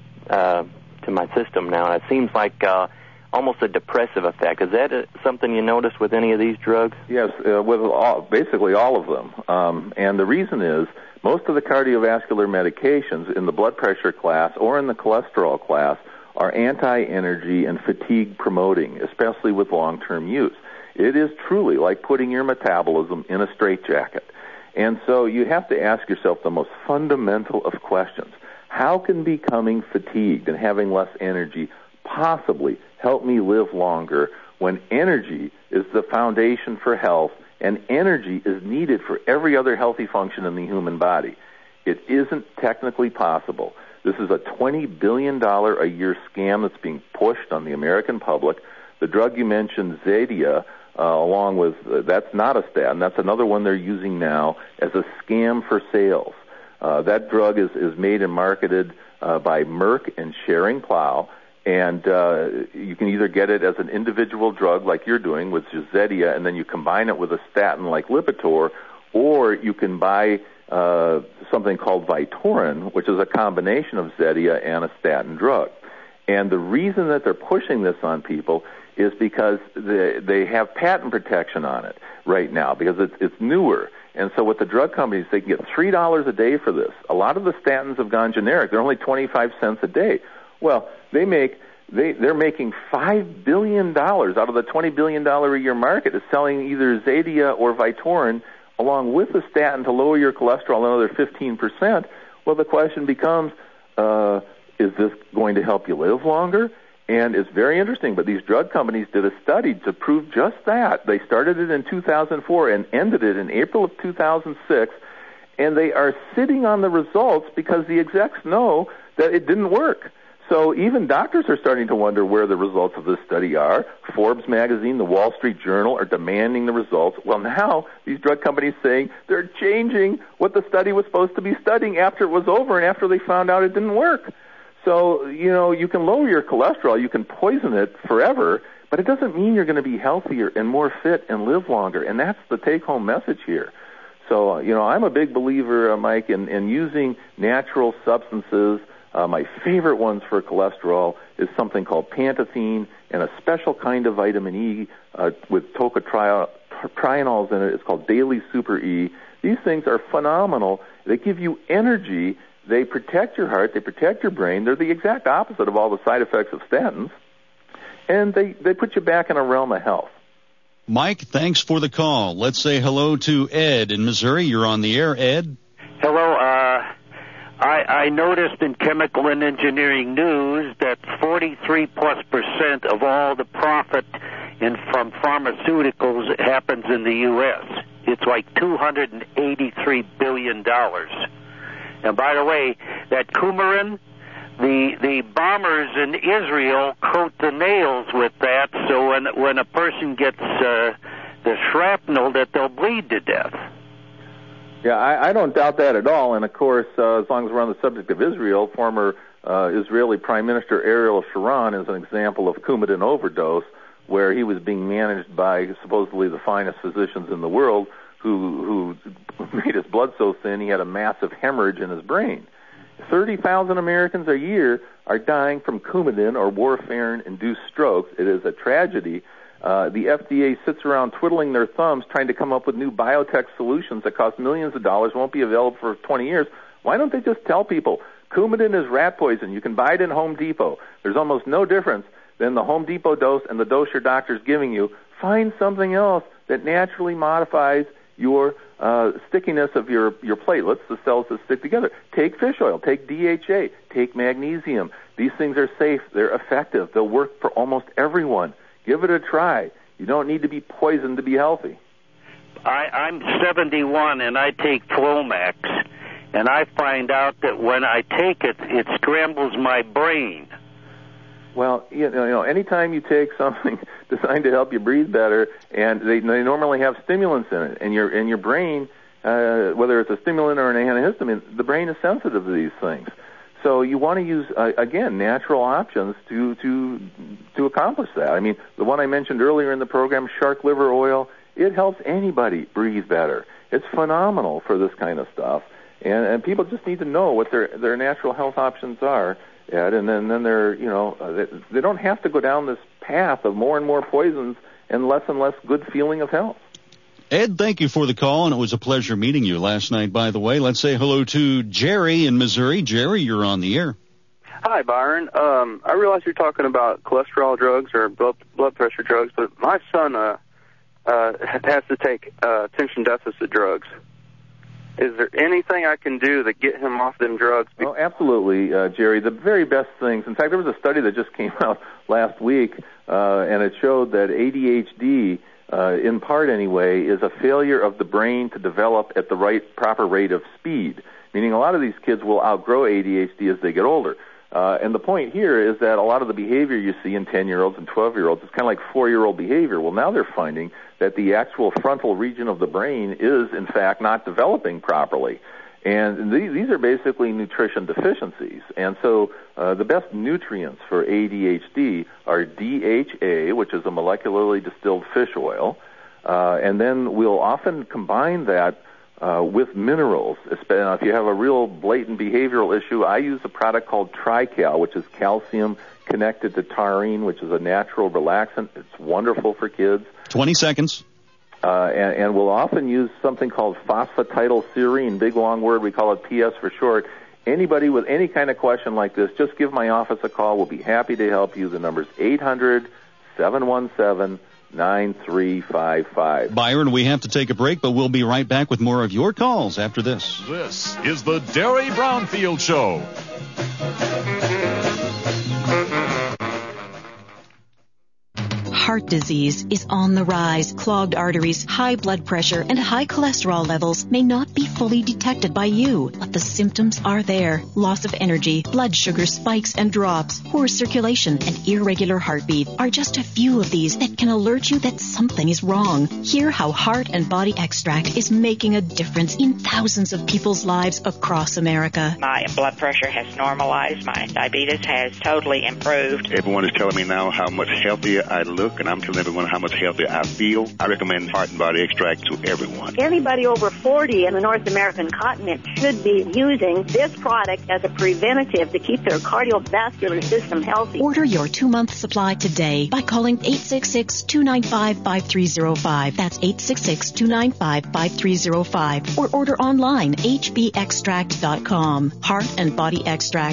system now. And it seems like almost a depressive effect. Is that something you notice with any of these drugs? Yes, with basically all of them. And the reason is most of the cardiovascular medications in the blood pressure class or in the cholesterol class are anti-energy and fatigue promoting, especially with long-term use. It is truly like putting your metabolism in a straitjacket. And so you have to ask yourself the most fundamental of questions. How can becoming fatigued and having less energy possibly help me live longer when energy is the foundation for health and energy is needed for every other healthy function in the human body? It isn't technically possible. This is a $20 billion a year scam that's being pushed on the American public. The drug you mentioned, Zetia, along with, that's not a statin. That's another one they're using now as a scam for sales. That drug is made and marketed by Merck and Schering-Plough. And you can either get it as an individual drug like you're doing with Zetia, and then you combine it with a statin like Lipitor, or you can buy something called Vytorin, which is a combination of Zetia and a statin drug. And the reason that they're pushing this on people is because they have patent protection on it right now because it's newer. And so with the drug companies, they can get $3 a day for this. A lot of the statins have gone generic. They're only 25 cents a day. Well, they're making $5 billion out of the $20 billion a year market is selling either Zetia or Vytorin along with the statin to lower your cholesterol another 15%. Well, the question becomes, is this going to help you live longer? And it's very interesting, but these drug companies did a study to prove just that. They started it in 2004 and ended it in April of 2006, and they are sitting on the results because the execs know that it didn't work. So even doctors are starting to wonder where the results of this study are. Forbes magazine, the Wall Street Journal are demanding the results. Well, now these drug companies saying they're changing what the study was supposed to be studying after it was over and after they found out it didn't work. So, you can lower your cholesterol, you can poison it forever, but it doesn't mean you're going to be healthier and more fit and live longer. And that's the take-home message here. So, I'm a big believer, Mike, in using natural substances. My favorite ones for cholesterol is something called Pantethine and a special kind of vitamin E with tocotrienols in it. It's called Daily Super E. These things are phenomenal. They give you energy. They protect your heart. They protect your brain. They're the exact opposite of all the side effects of statins. And they put you back in a realm of health. Mike, thanks for the call. Let's say hello to Ed in Missouri. You're on the air, Ed. Hello. I noticed in Chemical and Engineering News that 43+% of all the profit from pharmaceuticals happens in the U.S. It's like $283 billion. And by the way, that coumarin, the bombers in Israel coat the nails with that, so when a person gets the shrapnel, that they'll bleed to death. Yeah, I don't doubt that at all. And, of course, as long as we're on the subject of Israel, former Israeli Prime Minister Ariel Sharon is an example of Coumadin overdose, where he was being managed by supposedly the finest physicians in the world who made his blood so thin he had a massive hemorrhage in his brain. 30,000 Americans a year are dying from Coumadin or warfarin-induced strokes. It is a tragedy. The FDA sits around twiddling their thumbs trying to come up with new biotech solutions that cost millions of dollars, won't be available for 20 years. Why don't they just tell people, Coumadin is rat poison. You can buy it in Home Depot. There's almost no difference than the Home Depot dose and the dose your doctor's giving you. Find something else that naturally modifies your stickiness of your platelets, the cells that stick together. Take fish oil, take DHA, take magnesium. These things are safe. They're effective. They'll work for almost everyone. Give it a try. You don't need to be poisoned to be healthy. I'm 71 and I take Flomax, and I find out that when I take it, it scrambles my brain. Well, anytime you take something designed to help you breathe better, and they normally have stimulants in it, and your brain, whether it's a stimulant or an antihistamine, the brain is sensitive to these things. So you want to use again natural options to accomplish that. I mean, the one I mentioned earlier in the program, shark liver oil, it helps anybody breathe better. It's phenomenal for this kind of stuff, and people just need to know what their natural health options are. Ed, and then they're, they don't have to go down this path of more and more poisons and less good feeling of health. Ed, thank you for the call, and it was a pleasure meeting you last night, by the way. Let's say hello to Jerry in Missouri. Jerry, you're on the air. Hi, Byron. I realize you're talking about cholesterol drugs or blood pressure drugs, but my son has to take attention deficit drugs. Is there anything I can do to get him off them drugs? Oh, absolutely, Jerry. The very best things. In fact, there was a study that just came out last week, and it showed that ADHD, in part anyway, is a failure of the brain to develop at the proper rate of speed, meaning a lot of these kids will outgrow ADHD as they get older. And the point here is that a lot of the behavior you see in 10-year-olds and 12-year-olds is kind of like 4-year-old behavior. Well, now they're finding that the actual frontal region of the brain is, in fact, not developing properly. And these are basically nutrition deficiencies. And so the best nutrients for ADHD are DHA, which is a molecularly distilled fish oil, and then we'll often combine that with minerals. If you have a real blatant behavioral issue, I use a product called TriCal, which is calcium connected to taurine, which is a natural relaxant. It's wonderful for kids. 20 seconds. And we'll often use something called phosphatidylserine, big long word, we call it PS for short. Anybody with any kind of question like this, just give my office a call. We'll be happy to help you. The number's 800-717-9355. Byron, we have to take a break, but we'll be right back with more of your calls after this. This is the Derry Brownfield Show. Heart disease is on the rise. Clogged arteries, high blood pressure, and high cholesterol levels may not be fully detected by you, but the symptoms are there. Loss of energy, blood sugar spikes and drops, poor circulation, and irregular heartbeat are just a few of these that can alert you that something is wrong. Hear how Heart and Body Extract is making a difference in thousands of people's lives across America. My blood pressure has normalized. My diabetes has totally improved. Everyone is telling me now how much healthier I look, and I'm telling everyone how much healthier I feel. I recommend Heart and Body Extract to everyone. Anybody over 40 in the North American continent should be using this product as a preventative to keep their cardiovascular system healthy. Order your 2-month supply today by calling 866-295-5305. That's 866-295-5305. Or order online, hbextract.com. Heart and Body Extract,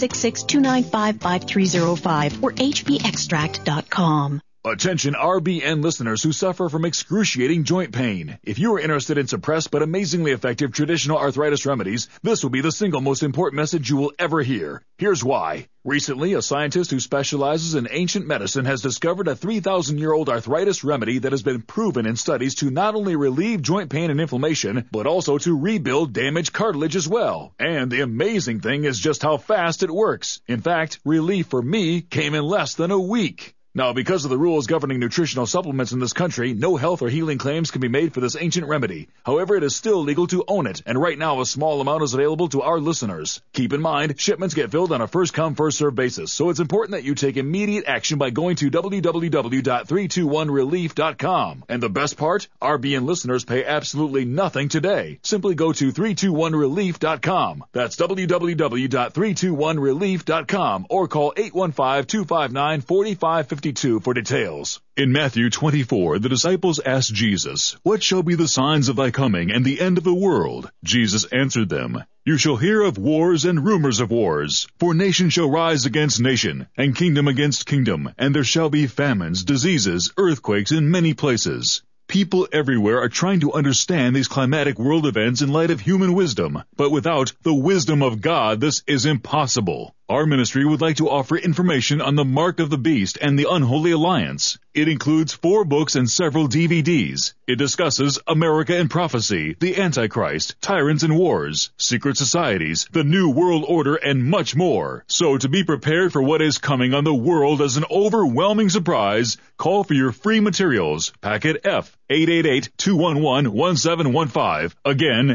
866-295-5305 or hbextract.com. Attention RBN listeners who suffer from excruciating joint pain. If you are interested in suppressed but amazingly effective traditional arthritis remedies, this will be the single most important message you will ever hear. Here's why. Recently, a scientist who specializes in ancient medicine has discovered a 3,000-year-old arthritis remedy that has been proven in studies to not only relieve joint pain and inflammation, but also to rebuild damaged cartilage as well. And the amazing thing is just how fast it works. In fact, relief for me came in less than a week. Now, because of the rules governing nutritional supplements in this country, no health or healing claims can be made for this ancient remedy. However, it is still legal to own it, and right now a small amount is available to our listeners. Keep in mind, shipments get filled on a first-come, first-served basis, so it's important that you take immediate action by going to www.321relief.com. And the best part? RBN listeners pay absolutely nothing today. Simply go to 321relief.com. That's www.321relief.com or call 815-259-4552 for details. In Matthew 24, the disciples asked Jesus, "What shall be the signs of thy coming and the end of the world?" Jesus answered them, "You shall hear of wars and rumors of wars. For nation shall rise against nation, and kingdom against kingdom, and there shall be famines, diseases, earthquakes in many places." People everywhere are trying to understand these climatic world events in light of human wisdom, but without the wisdom of God, this is impossible. Our ministry would like to offer information on the Mark of the Beast and the Unholy Alliance. It includes 4 books and several DVDs. It discusses America and Prophecy, the Antichrist, Tyrants and Wars, Secret Societies, the New World Order, and much more. So to be prepared for what is coming on the world as an overwhelming surprise, call for your free materials. Packet F, 888-211-1715. Again,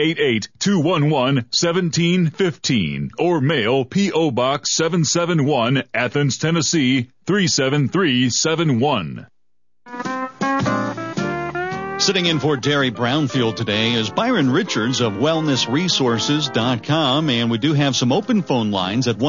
888-211-1715. Or mail P.O. Box 771, Athens, Tennessee, 37371. Sitting in for Derry Brownfield today is Byron Richards of WellnessResources.com, and we do have some open phone lines at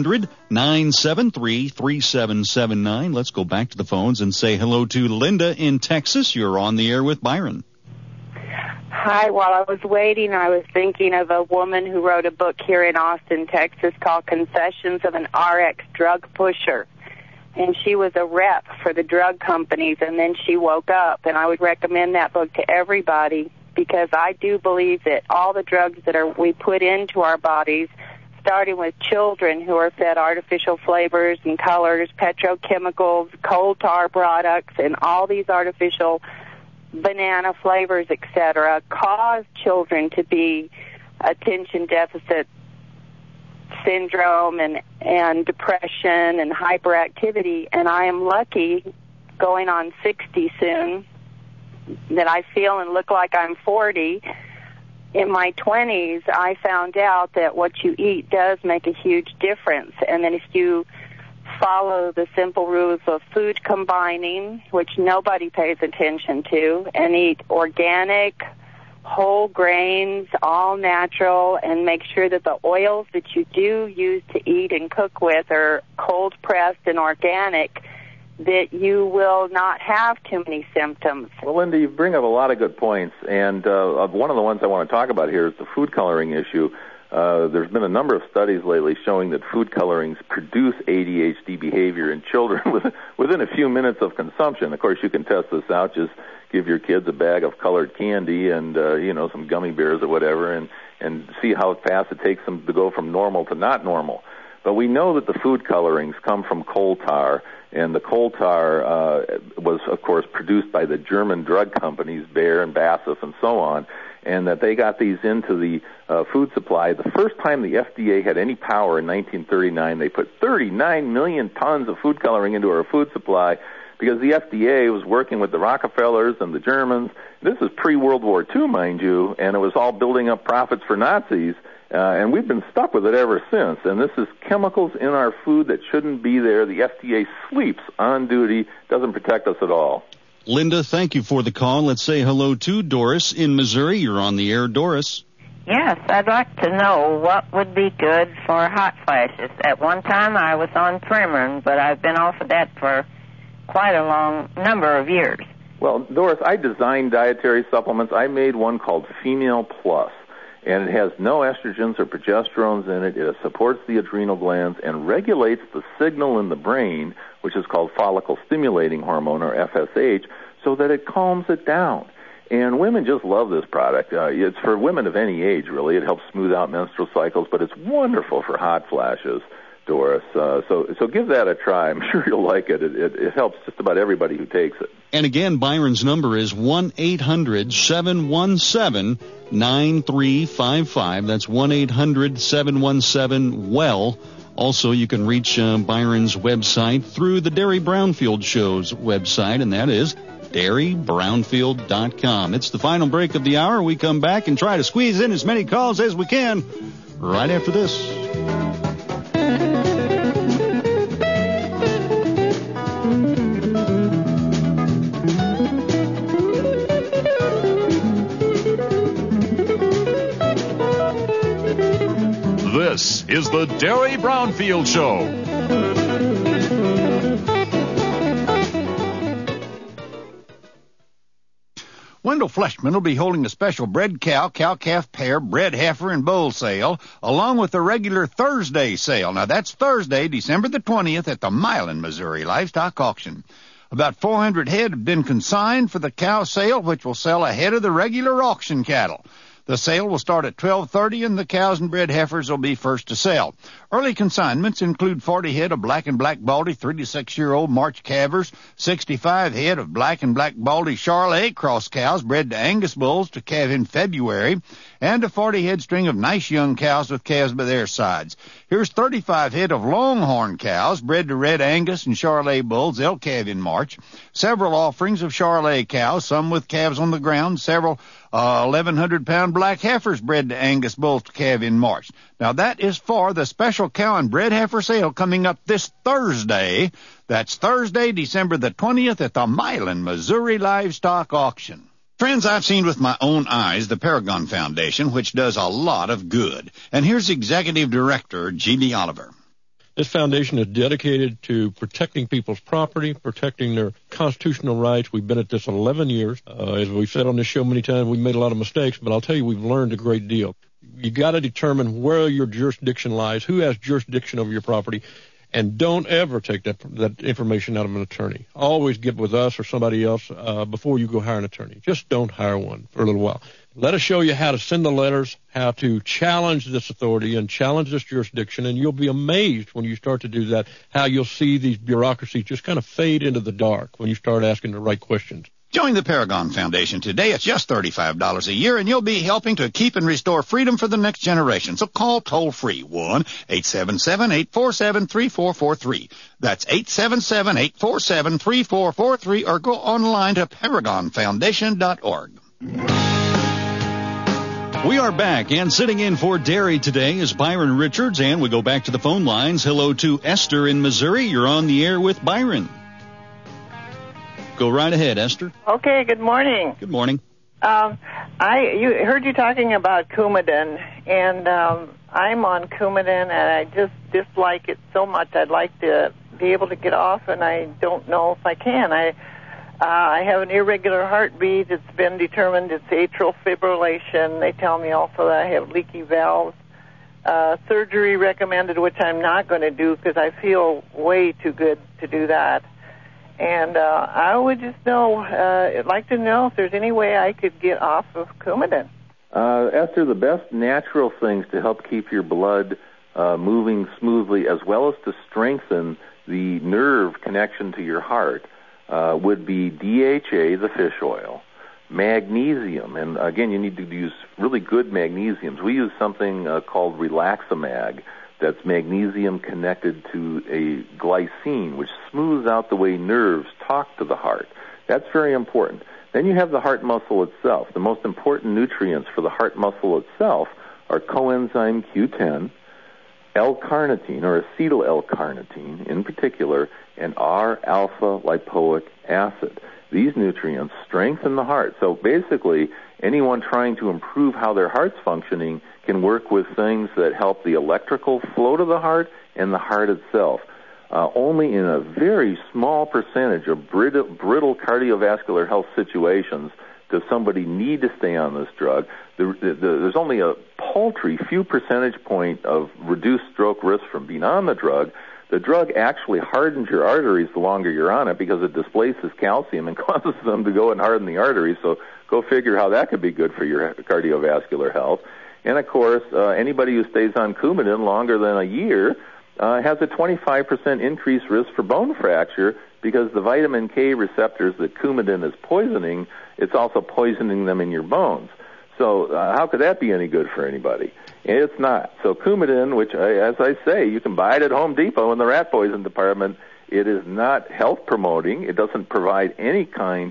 1-800-973-3779. Let's go back to the phones and say hello to Linda in Texas. You're on the air with Byron. Hi, while I was waiting, I was thinking of a woman who wrote a book here in Austin, Texas called Confessions of an RX Drug Pusher. And she was a rep for the drug companies, and then she woke up. And I would recommend that book to everybody because I do believe that all the drugs that we put into our bodies, starting with children who are fed artificial flavors and colors, petrochemicals, coal tar products, and all these artificial banana flavors, etc., cause children to be attention deficit syndrome and depression and hyperactivity. And I am lucky, going on 60 soon, that I feel and look like I'm 40. In my 20s, I found out that what you eat does make a huge difference. And then if you follow the simple rules of food combining, which nobody pays attention to, and eat organic, whole grains, all natural, and make sure that the oils that you do use to eat and cook with are cold pressed and organic, that you will not have too many symptoms. Well, Linda, you bring up a lot of good points, and one of the ones I want to talk about here is the food coloring issue. There's been a number of studies lately showing that food colorings produce ADHD behavior in children within a few minutes of consumption. Of course, you can test this out. Just give your kids a bag of colored candy and some gummy bears or whatever, and see how fast it takes them to go from normal to not normal. But we know that the food colorings come from coal tar, and the coal tar was, of course, produced by the German drug companies, Bayer and BASF and so on, and that they got these into the food supply. The first time the FDA had any power in 1939, they put 39 million tons of food coloring into our food supply because the FDA was working with the Rockefellers and the Germans. This is pre-World War II, mind you, and it was all building up profits for Nazis. And we've been stuck with it ever since. And this is chemicals in our food that shouldn't be there. The FDA sleeps on duty, doesn't protect us at all. Linda, thank you for the call. Let's say hello to Doris in Missouri. You're on the air, Doris. Yes, I'd like to know what would be good for hot flashes. At one time I was on Premarin, but I've been off of that for quite a long number of years. Well, Doris, I designed dietary supplements. I made one called Female Plus. And it has no estrogens or progesterones in it. It supports the adrenal glands and regulates the signal in the brain, which is called follicle-stimulating hormone, or FSH, so that it calms it down. And women just love this product. It's for women of any age, really. It helps smooth out menstrual cycles, but it's wonderful for hot flashes, Doris. So give that a try. I'm sure you'll like it. It helps just about everybody who takes it. And again, Byron's number is 1-800-717-9355. That's 1-800-717-WELL. Also, you can reach Byron's website through the Derry Brownfield Show's website, and that is DerryBrownfield.com. It's the final break of the hour. We come back and try to squeeze in as many calls as we can right after this. This is the Derry Brownfield Show. Wendell Fleshman will be holding a special bred cow, cow-calf pair, bred heifer, and bull sale, along with the regular Thursday sale. Now, that's Thursday, December the 20th, at the Milan, Missouri Livestock Auction. About 400 head have been consigned for the cow sale, which will sell ahead of the regular auction cattle. The sale will start at 12:30, and the cows and bred heifers will be first to sell. Early consignments include 40 head of black and black baldy 3 to 6-year-old March calvers, 65 head of black and black baldy Charolais cross cows bred to Angus bulls to calve in February, and a 40-head string of nice young cows with calves by their sides. Here's 35 head of longhorn cows bred to red Angus and Charolais bulls. They'll calve in March. Several offerings of Charolais cows, some with calves on the ground, several 1,100-pound black heifers bred to Angus bulls to calve in March. Now, that is for the special cow and bred heifer sale coming up this Thursday. That's Thursday, December the 20th at the Milan, Missouri Livestock Auction. Friends, I've seen with my own eyes the Paragon Foundation, which does a lot of good. And here's Executive Director G.B. Oliver. This foundation is dedicated to protecting people's property, protecting their constitutional rights. We've been at this 11 years. As we've said on this show many times, we've made a lot of mistakes, but I'll tell you, we've learned a great deal. You got to determine where your jurisdiction lies, who has jurisdiction over your property, and don't ever take that information out of an attorney. Always get with us or somebody else before you go hire an attorney. Just don't hire one for a little while. Let us show you how to send the letters, how to challenge this authority and challenge this jurisdiction, and you'll be amazed when you start to do that, how you'll see these bureaucracies just kind of fade into the dark when you start asking the right questions. Join the Paragon Foundation today. It's just $35 a year, and you'll be helping to keep and restore freedom for the next generation. So call toll-free 1-877-847-3443. That's 877-847-3443, or go online to ParagonFoundation.org. We are back, and sitting in for Derry today is Byron Richards, and we go back to the phone lines. Hello to Esther in Missouri. You're on the air with Byron. Go right ahead, Esther. Okay, good morning. Good morning. I heard you talking about Coumadin, and I'm on Coumadin, and I just dislike it so much. I'd like to be able to get off, and I don't know if I can. I have an irregular heartbeat. It's been determined it's atrial fibrillation. They tell me also that I have leaky valves. Surgery recommended, which I'm not going to do because I feel way too good to do that. And I would just like to know if there's any way I could get off of Coumadin. Esther, the best natural things to help keep your blood moving smoothly, as well as to strengthen the nerve connection to your heart, would be DHA, the fish oil, magnesium, and again, you need to use really good magnesiums. We use something called Relaxamag, that's magnesium connected to a glycine, which smooths out the way nerves talk to the heart. That's very important. Then you have the heart muscle itself. The most important nutrients for the heart muscle itself are coenzyme Q10, L-carnitine, or acetyl L-carnitine in particular, and R-alpha lipoic acid. These nutrients strengthen the heart. So basically, anyone trying to improve how their heart's functioning can work with things that help the electrical flow to the heart and the heart itself. Only in a very small percentage of brittle cardiovascular health situations does somebody need to stay on this drug. There's only a paltry few percentage point of reduced stroke risk from being on the drug. The drug actually hardens your arteries the longer you're on it because it displaces calcium and causes them to go and harden the arteries. So go figure how that could be good for your cardiovascular health. And, of course, anybody who stays on Coumadin longer than a year has a 25% increased risk for bone fracture because the vitamin K receptors that Coumadin is poisoning, it's also poisoning them in your bones. So how could that be any good for anybody? It's not. So Coumadin, which, as I say, you can buy it at Home Depot in the rat poison department, it is not health promoting. It doesn't provide any kind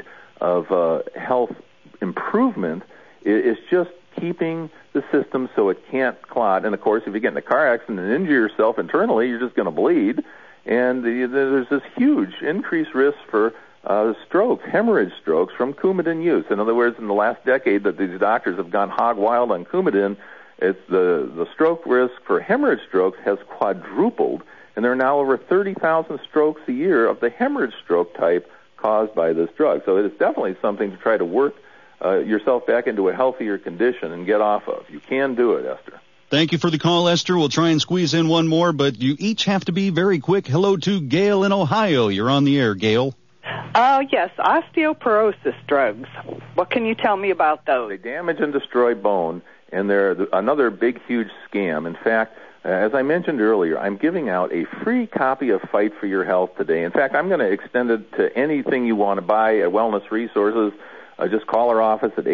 of health improvement. It's just keeping the system so it can't clot. And, of course, if you get in a car accident and injure yourself internally, you're just going to bleed. And there's this huge increased risk for strokes, hemorrhage strokes from Coumadin use. In other words, in the last decade that these doctors have gone hog wild on Coumadin, it's the stroke risk for hemorrhage strokes has quadrupled, and there are now over 30,000 strokes a year of the hemorrhage stroke type caused by this drug. So it is definitely something to try to work yourself back into a healthier condition and get off of. You can do it, Esther. Thank you for the call, Esther. We'll try and squeeze in one more, but you each have to be very quick. Hello to Gail in Ohio. You're on the air, Gail. Yes, osteoporosis drugs. What can you tell me about those? They damage and destroy bone, and they're another big, huge scam. In fact, as I mentioned earlier, I'm giving out a free copy of Fight for Your Health today. In fact, I'm going to extend it to anything you want to buy at Wellness Resources. Just call our office at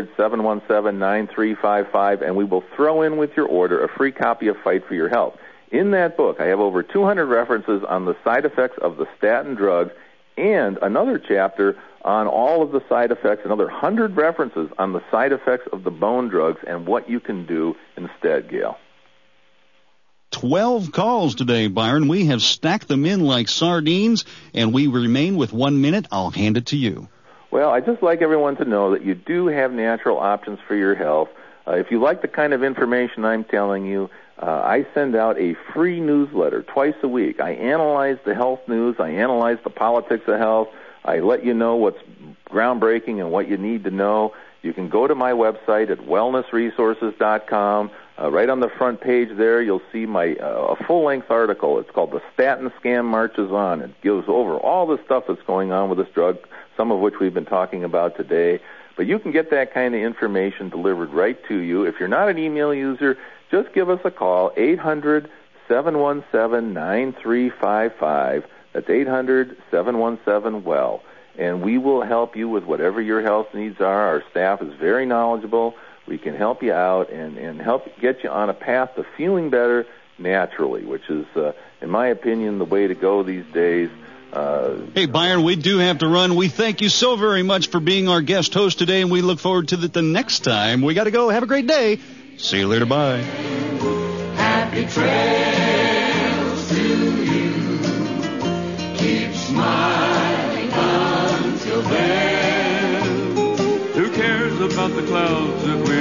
800-717-9355, and we will throw in with your order a free copy of Fight for Your Health. In that book, I have over 200 references on the side effects of the statin drugs and another chapter on all of the side effects, another 100 references on the side effects of the bone drugs and what you can do instead, Gail. 12 calls today, Byron. We have stacked them in like sardines, and we remain with 1 minute. I'll hand it to you. Well, I'd just like everyone to know that you do have natural options for your health. If you like the kind of information I'm telling you, I send out a free newsletter twice a week. I analyze the health news. I analyze the politics of health. I let you know what's groundbreaking and what you need to know. You can go to my website at wellnessresources.com. Right on the front page there, you'll see my a full-length article. It's called The Statin Scam Marches On. It goes over all the stuff that's going on with this drug, some of which we've been talking about today. But you can get that kind of information delivered right to you. If you're not an email user, just give us a call, 800-717-9355. That's 800-717-WELL. And we will help you with whatever your health needs are. Our staff is very knowledgeable. We can help you out and help get you on a path to feeling better naturally, which is, in my opinion, the way to go these days. Hey, Byron, we do have to run. We thank you so very much for being our guest host today, and we look forward to the next time. We got to go. Have a great day. See you later. Bye. Happy trails to you. Keep smiling until then. Who cares about the clouds that we